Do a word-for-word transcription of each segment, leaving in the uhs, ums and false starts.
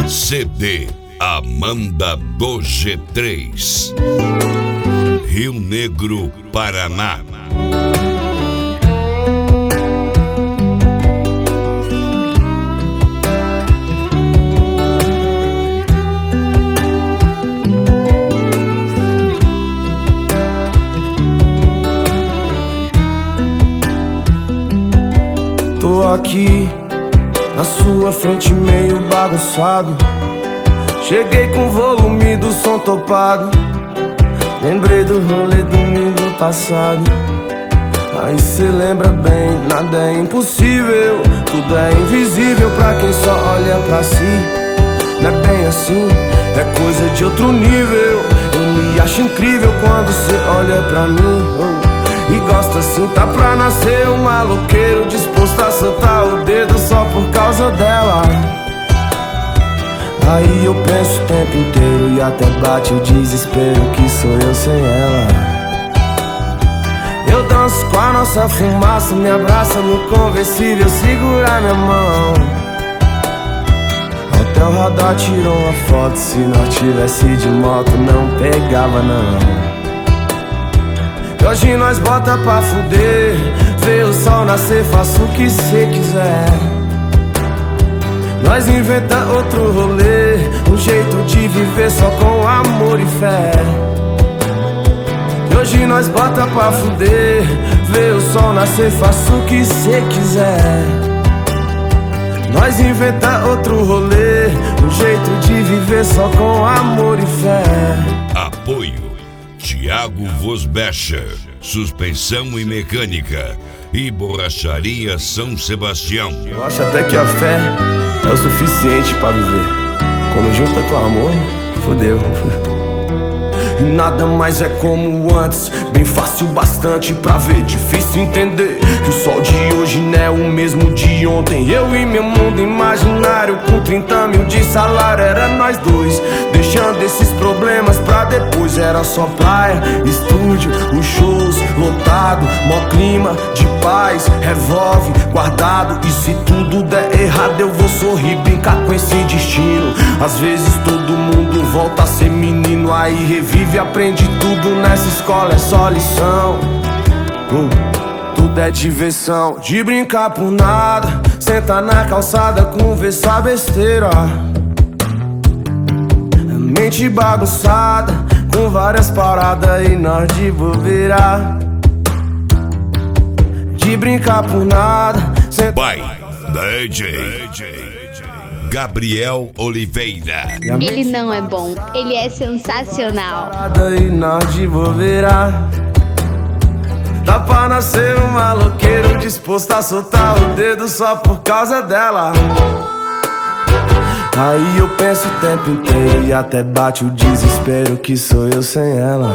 C D Amanda do G três, Rio Negro, Paraná. Tô aqui na sua frente meio bagunçado. Cheguei com o volume do som topado. Lembrei do rolê domingo passado. Aí cê lembra bem, nada é impossível. Tudo é invisível pra quem só olha pra si. Não é bem assim, é coisa de outro nível. Eu me acho incrível quando cê olha pra mim, oh. E gosta assim, tá pra nascer um maloqueiro disposto a soltar o dedo só por causa dela. Aí eu penso o tempo inteiro e até bate o desespero que sou eu sem ela. Eu danço com a nossa fumaça, me abraça no conversível, segura minha mão. Até o radar tirou uma foto, se nós tivesse de moto não pegava não. E hoje nós bota pra fuder, vê o sol nascer, faça o que cê quiser. Nós inventa outro rolê, um jeito de viver só com amor e fé. E hoje nós bota pra fuder, vê o sol nascer, faça o que cê quiser. Nós inventa outro rolê, um jeito de viver só com amor e fé. Apoio Thiago Vosbecher, suspensão e mecânica, e borracharia São Sebastião. Eu acho até que a fé é o suficiente pra viver. Quando junta com amor, fodeu. Nada mais é como antes, bem fácil bastante pra ver. Difícil entender que o sol de hoje não é o mesmo de ontem. Eu e meu mundo imaginário com trinta mil de salário, era nós dois, deixando esses problemas pra depois. Era só praia, estúdio, os shows lotado, mó clima de paz, revólver guardado. E se tudo der errado eu vou sorrir, brincar com esse destino. Às vezes todo mundo volta a ser menino, aí revive. Aprende tudo nessa escola, é só lição. uh, Tudo é diversão, de brincar por nada. Senta na calçada, conversar besteira. Mente bagunçada, com várias paradas e nós de bobeira. De brincar por nada. By D J Gabriel Oliveira. Ele não é bom, ele é sensacional. E nós de bobeira. Tá pra nascer um maloqueiro disposto a soltar o dedo só por causa dela. Aí eu penso o tempo inteiro e até bate o desespero que sou eu sem ela.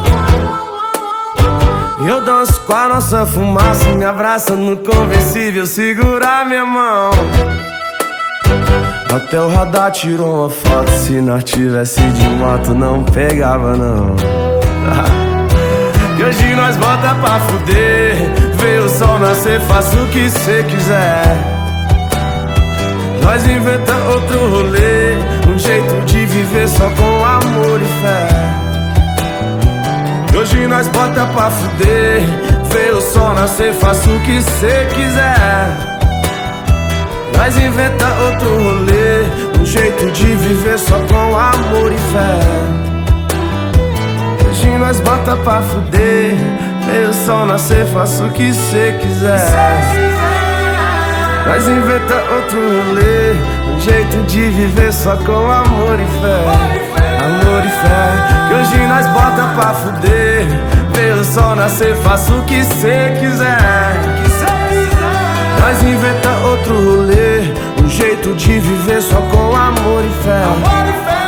Eu danço com a nossa fumaça, me abraça no conversível, segura minha mão. Até o radar tirou uma foto, se nós tivesse de moto não pegava não. E hoje nós bota pra fuder, vê o sol nascer, faça o que cê quiser. Nós inventa outro rolê, um jeito de viver só com amor e fé. E hoje nós bota pra fuder, vê o sol nascer, faça o que cê quiser. Nós inventa outro rolê, um jeito de viver só com amor e fé. Hoje nós bota pra fuder, vê o sol nascer, faça o que cê quiser. Nós inventa outro rolê, um jeito de viver só com amor e fé. Amor e fé. Que hoje nós bota pra fuder, vê o sol nascer, faça o que cê quiser. Nós inventa outro rolê, um jeito de viver só com amor e fé. Amor e fé.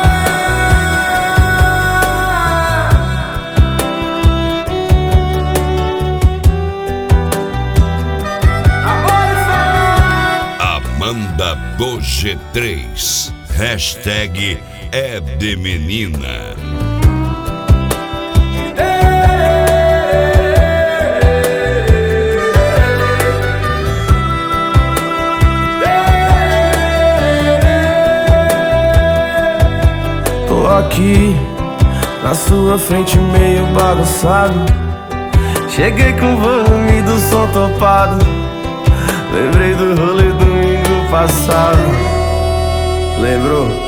Amor e fé. Amanda do G três, hashtag é de menina. aqui na sua frente meio bagunçado. Cheguei com o volume do som topado. Lembrei do rolê domingo passado. Lembrou?